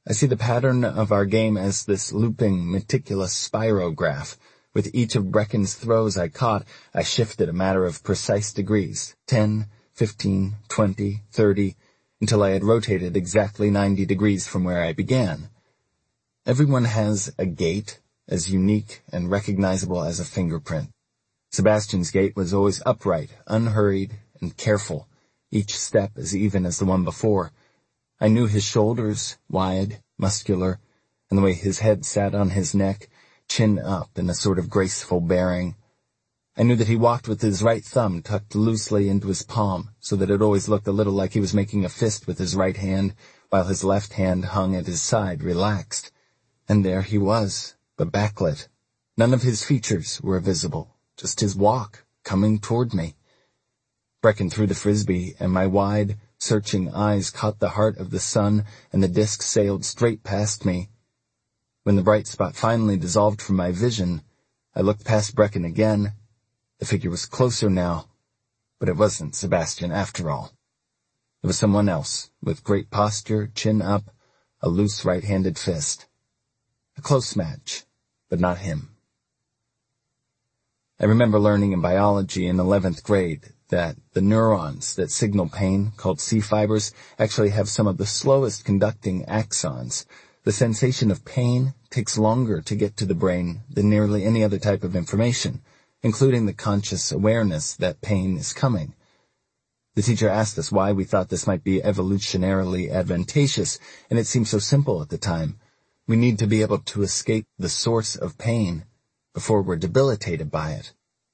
I see the pattern of our game as this looping, meticulous spirograph. With each of Brecken's throws I caught, I shifted a matter of precise degrees, 10, 15, 20, 30, until I had rotated exactly 90 degrees from where I began. Everyone has a gait as unique and recognizable as a fingerprint. Sebastian's gait was always upright, unhurried, and careful, each step as even as the one before. I knew his shoulders, wide, muscular, and the way his head sat on his neck, chin up in a sort of graceful bearing. I knew that he walked with his right thumb tucked loosely into his palm, so that it always looked a little like he was making a fist with his right hand, while his left hand hung at his side, relaxed. And there he was, but backlit. None of his features were visible, just his walk, coming toward me. Brecken threw the frisbee, and my wide, searching eyes caught the heart of the sun, and the disk sailed straight past me. When the bright spot finally dissolved from my vision, I looked past Brecken again. The figure was closer now, but it wasn't Sebastian after all. It was someone else, with great posture, chin up, a loose right-handed fist. A close match, but not him. I remember learning in biology in 11th grade that the neurons that signal pain, called C fibers, actually have some of the slowest conducting axons. The sensation of pain takes longer to get to the brain than nearly any other type of information, including the conscious awareness that pain is coming. The teacher asked us why we thought this might be evolutionarily advantageous, and it seemed so simple at the time. We need to be able to escape the source of pain before we're debilitated by it.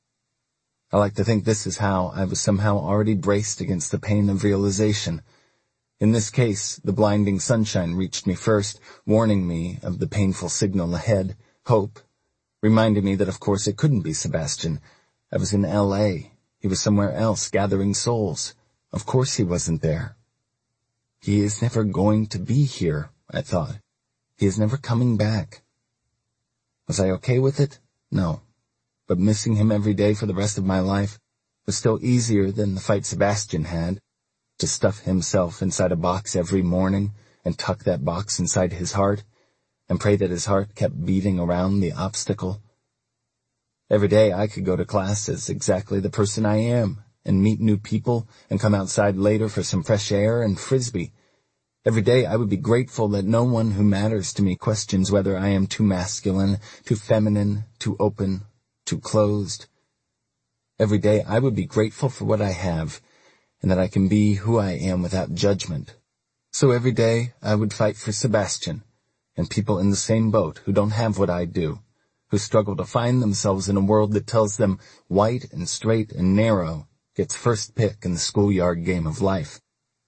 I like to think this is how I was somehow already braced against the pain of realization. In this case, the blinding sunshine reached me first, warning me of the painful signal ahead, hope, reminding me that of course it couldn't be Sebastian. I was in L.A. He was somewhere else, gathering souls. Of course he wasn't there. He is never going to be here, I thought. He is never coming back. Was I okay with it? No. But missing him every day for the rest of my life was still easier than the fight Sebastian had, to stuff himself inside a box every morning and tuck that box inside his heart and pray that his heart kept beating around the obstacle. Every day I could go to class as exactly the person I am and meet new people and come outside later for some fresh air and frisbee. Every day I would be grateful that no one who matters to me questions whether I am too masculine, too feminine, too open, too closed. Every day I would be grateful for what I have, and that I can be who I am without judgment. So every day I would fight for Sebastian, and people in the same boat who don't have what I do, who struggle to find themselves in a world that tells them white and straight and narrow gets first pick in the schoolyard game of life.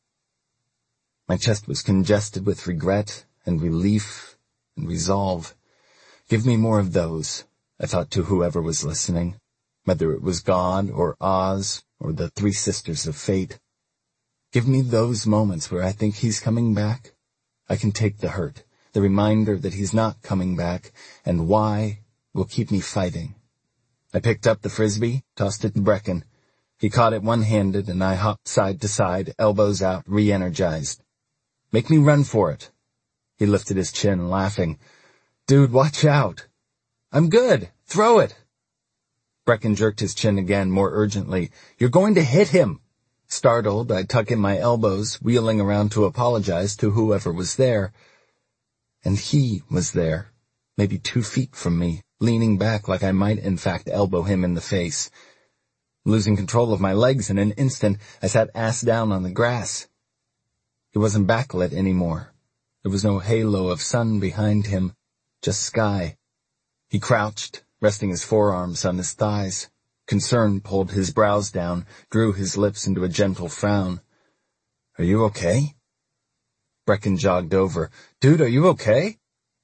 My chest was congested with regret and relief and resolve. Give me more of those, I thought to whoever was listening, whether it was God or Oz or the three sisters of fate. Give me those moments where I think he's coming back. I can take the hurt, the reminder that he's not coming back, and why will keep me fighting. I picked up the frisbee, tossed it to Brecken. He caught it one-handed, and I hopped side to side, elbows out, re-energized. Make me run for it. He lifted his chin, laughing. Dude, watch out. I'm good. Throw it. Brecken jerked his chin again, more urgently. You're going to hit him. Startled, I tuck in my elbows, wheeling around to apologize to whoever was there. And he was there, maybe 2 feet from me, leaning back like I might in fact elbow him in the face. Losing control of my legs in an instant, I sat ass down on the grass. He wasn't backlit anymore. There was no halo of sun behind him, just sky. He crouched, resting his forearms on his thighs. Concern pulled his brows down, drew his lips into a gentle frown. Are you okay? Brecken jogged over. Dude, are you okay?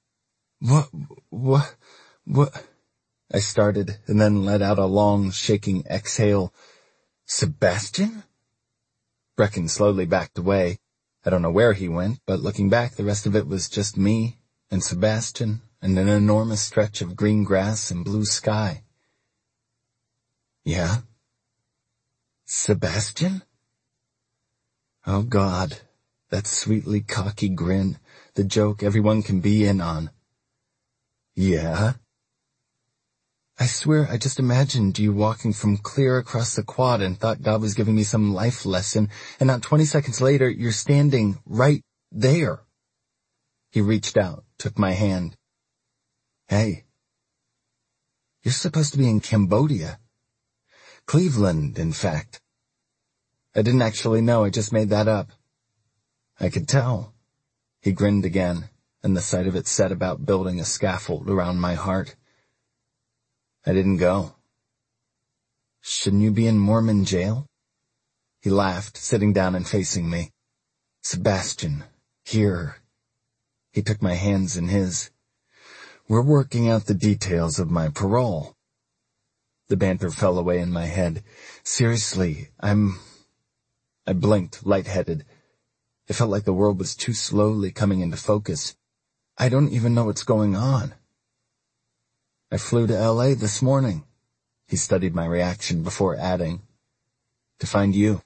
What? I started, and then let out a long, shaking exhale. Sebastian? Brecken slowly backed away. I don't know where he went, but looking back, the rest of it was just me and Sebastian and an enormous stretch of green grass and blue sky. Yeah? Sebastian? Oh, God. That sweetly cocky grin, the joke everyone can be in on. Yeah? I swear I just imagined you walking from clear across the quad and thought God was giving me some life lesson, and not 20 seconds later, you're standing right there. He reached out, took my hand. Hey. You're supposed to be in Cambodia. Cleveland, in fact. I didn't actually know, I just made that up. I could tell. He grinned again, and the sight of it set about building a scaffold around my heart. I didn't go. Shouldn't you be in Mormon jail? He laughed, sitting down and facing me. Sebastian, here. He took my hands in his. We're working out the details of my parole. The banter fell away in my head. Seriously, I blinked, lightheaded. It felt like the world was too slowly coming into focus. I don't even know what's going on. I flew to L.A. this morning. He studied my reaction before adding, to find you.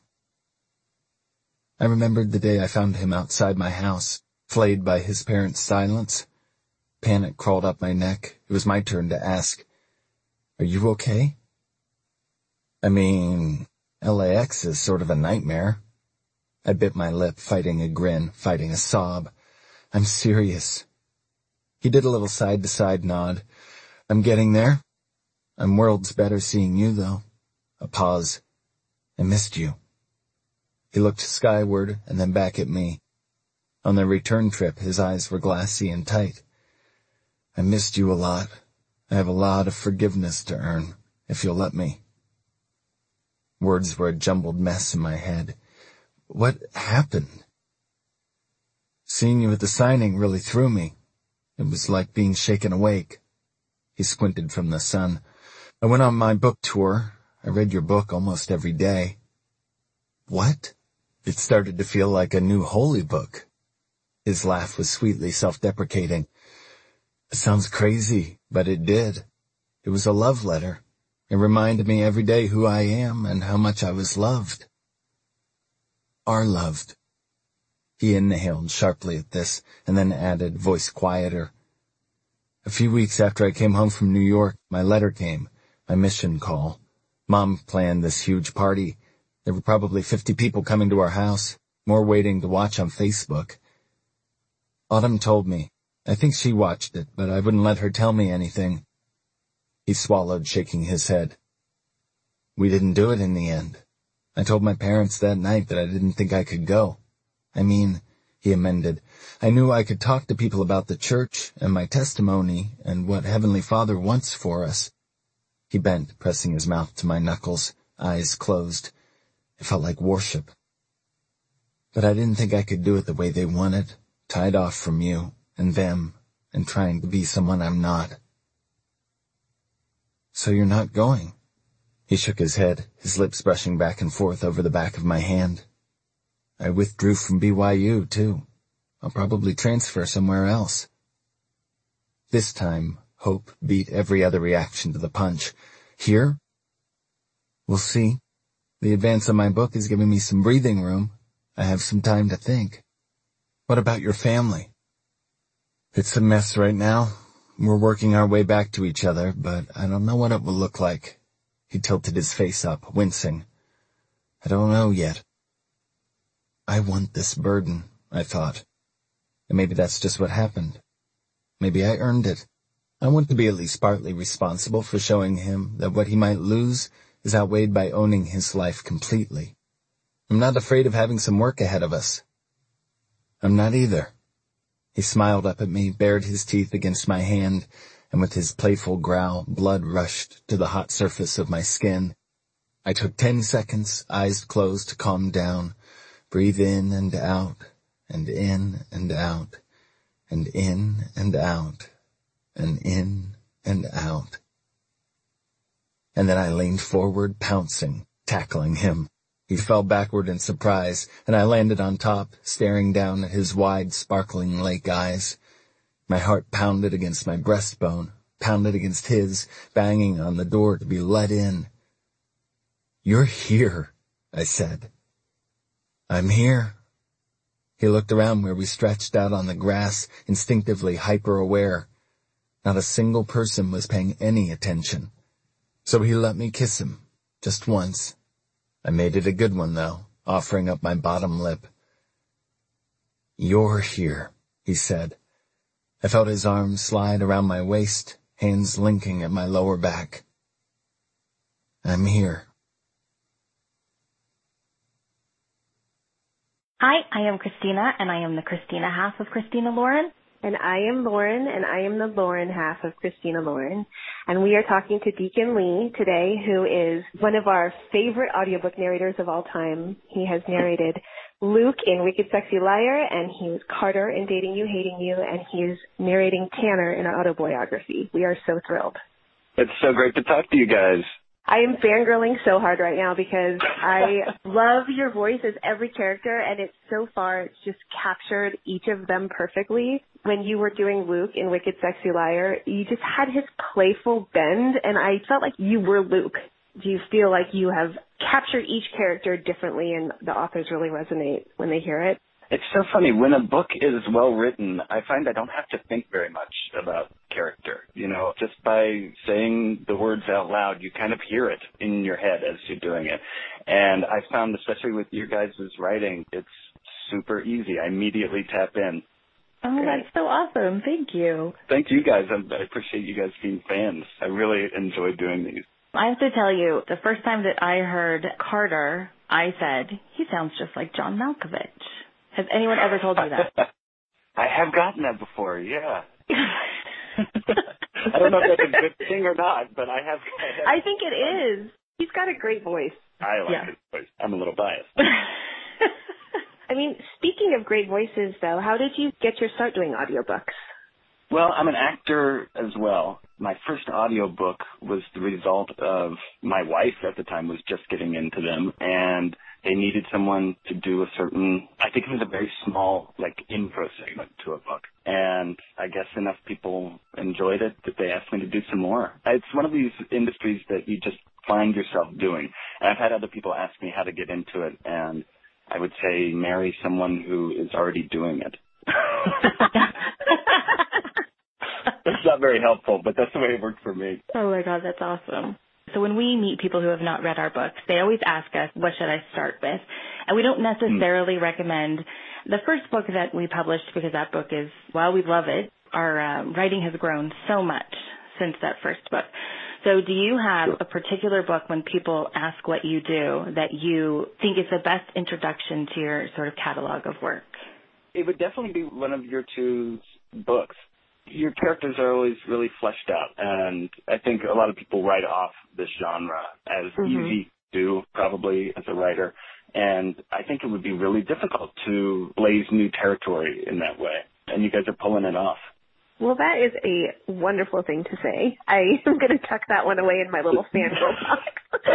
I remembered the day I found him outside my house, flayed by his parents' silence. Panic crawled up my neck. It was my turn to ask, Are you okay? I mean, LAX is sort of a nightmare. I bit my lip, fighting a grin, fighting a sob. I'm serious. He did a little side-to-side nod. I'm getting there. I'm worlds better seeing you, though. A pause. I missed you. He looked skyward and then back at me. On the return trip, his eyes were glassy and tight. I missed you a lot. I have a lot of forgiveness to earn, if you'll let me. Words were a jumbled mess in my head. What happened? Seeing you at the signing really threw me. It was like being shaken awake. He squinted from the sun. I went on my book tour. I read your book almost every day. What? It started to feel like a new holy book. His laugh was sweetly self-deprecating. It sounds crazy, but it did. It was a love letter. It reminded me every day who I am and how much I was loved. Are loved. He inhaled sharply at this, and then added, voice quieter. A few weeks after I came home from New York, my letter came, my mission call. Mom planned this huge party. There were probably 50 people coming to our house, more waiting to watch on Facebook. Autumn told me. I think she watched it, but I wouldn't let her tell me anything. He swallowed, shaking his head. We didn't do it in the end. I told my parents that night that I didn't think I could go. I mean, he amended, I knew I could talk to people about the church and my testimony and what Heavenly Father wants for us. He bent, pressing his mouth to my knuckles, eyes closed. It felt like worship. But I didn't think I could do it the way they wanted, tied off from you and them and trying to be someone I'm not. So you're not going? He shook his head, his lips brushing back and forth over the back of my hand. I withdrew from BYU, too. I'll probably transfer somewhere else. This time, hope beat every other reaction to the punch. Here? We'll see. The advance on my book is giving me some breathing room. I have some time to think. What about your family? It's a mess right now. We're working our way back to each other, but I don't know what it will look like. He tilted his face up, wincing. I don't know yet. I want this burden, I thought. And maybe that's just what happened. Maybe I earned it. I want to be at least partly responsible for showing him that what he might lose is outweighed by owning his life completely. I'm not afraid of having some work ahead of us. I'm not either. He smiled up at me, bared his teeth against my hand, and with his playful growl, blood rushed to the hot surface of my skin. I took 10 seconds, eyes closed, to calm down, breathe in and out, and in and out, and in and out, and in and out. And then I leaned forward, pouncing, tackling him. He fell backward in surprise, and I landed on top, staring down at his wide, sparkling lake eyes. My heart pounded against my breastbone, pounded against his, banging on the door to be let in. You're here, I said. I'm here. He looked around where we stretched out on the grass, instinctively hyper-aware. Not a single person was paying any attention. So he let me kiss him, just once. I made it a good one, though, offering up my bottom lip. "You're here," he said. I felt his arms slide around my waist, hands linking at my lower back. "I'm here." Hi, I am Christina, and I am the Christina half of Christina Lauren. And I am Lauren, and I am the Lauren half of Christina Lauren. And we are talking to Deacon Lee today, who is one of our favorite audiobook narrators of all time. He has narrated Luke in Wicked Sexy Liar, and he was Carter in Dating You, Hating You, and he is narrating Tanner in our autobiography. We are so thrilled. It's so great to talk to you guys. I am fangirling so hard right now because I love your voice as every character, and it's just captured each of them perfectly. When you were doing Luke in Wicked Sexy Liar, you just had his playful bend, and I felt like you were Luke. Do you feel like you have captured each character differently and the authors really resonate when they hear it? It's so funny. When a book is well written, I find I don't have to think very much about character. Just by saying the words out loud, you kind of hear it in your head as you're doing it. And I found, especially with your guys' writing, it's super easy. I immediately tap in. Oh, that's so awesome. Thank you. Thank you guys. I appreciate you guys being fans. I really enjoy doing these. I have to tell you, the first time that I heard Carter, I said, he sounds just like John Malkovich. Has anyone ever told you that? I have gotten that before, yeah. I don't know if that's a good thing or not, but I have. I think it is. He's got a great voice. I like his voice. I'm a little biased. I mean, speaking of great voices, though, how did you get your start doing audiobooks? Well, I'm an actor as well. My first audiobook was the result of my wife at the time was just getting into them, and they needed someone to do a certain, I think it was a very small, intro segment to a book. And I guess enough people enjoyed it that they asked me to do some more. It's one of these industries that you just find yourself doing. And I've had other people ask me how to get into it, and I would say marry someone who is already doing it. That's not very helpful, but that's the way it worked for me. Oh, my God, that's awesome. So when we meet people who have not read our books, they always ask us, what should I start with? And we don't necessarily recommend the first book that we published because that book is, we love it. Our writing has grown so much since that first book. So do you have a particular book when people ask what you do that you think is the best introduction to your sort of catalog of work? It would definitely be one of your two books. Your characters are always really fleshed out, and I think a lot of people write off this genre as easy to do, probably, as a writer, and I think it would be really difficult to blaze new territory in that way, and you guys are pulling it off. Well, that is a wonderful thing to say. I am going to tuck that one away in my little fangirl box.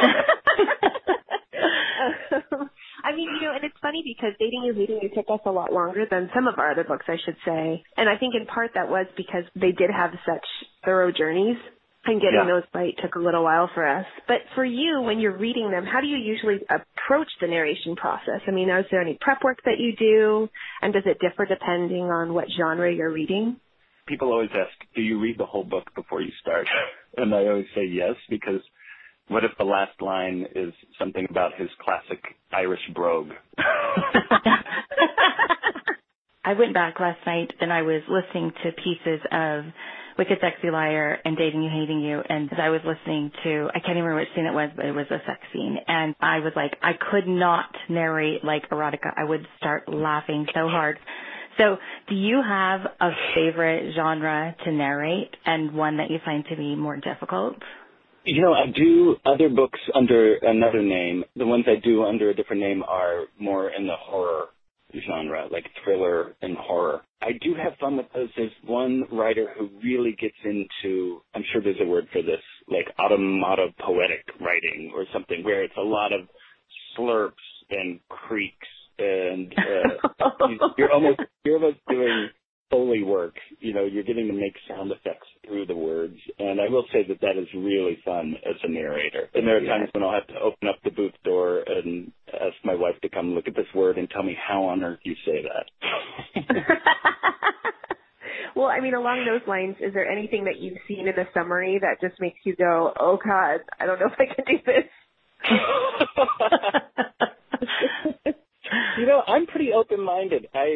I mean, and it's funny because Dating You, Hating You took us a lot longer than some of our other books, I should say. And I think in part that was because they did have such thorough journeys, and getting those right took a little while for us. But for you, when you're reading them, how do you usually approach the narration process? I mean, is there any prep work that you do? And does it differ depending on what genre you're reading? People always ask, do you read the whole book before you start? And I always say yes, because what if the last line is something about his classic Irish brogue? I went back last night and I was listening to pieces of Wicked Sexy Liar and Dating You, Hating You, and I was listening to, I can't even remember which scene it was, but it was a sex scene, and I was like, I could not narrate like erotica. I would start laughing so hard. So do you have a favorite genre to narrate and one that you find to be more difficult? I do other books under another name. The ones I do under a different name are more in the horror genre, like thriller and horror. I do have fun with those. There's one writer who really gets into, I'm sure there's a word for this, like automatopoetic writing or something, where it's a lot of slurps and creaks, and you're almost doing Foley work. You're getting to make sound effects through the words, and I will say that is really fun as a narrator. And there are times when I'll have to open up the booth door and ask my wife to come look at this word and tell me how on earth you say that. Well, I mean, along those lines, is there anything that you've seen in the summary that just makes you go, oh, God, I don't know if I can do this? I'm pretty open-minded.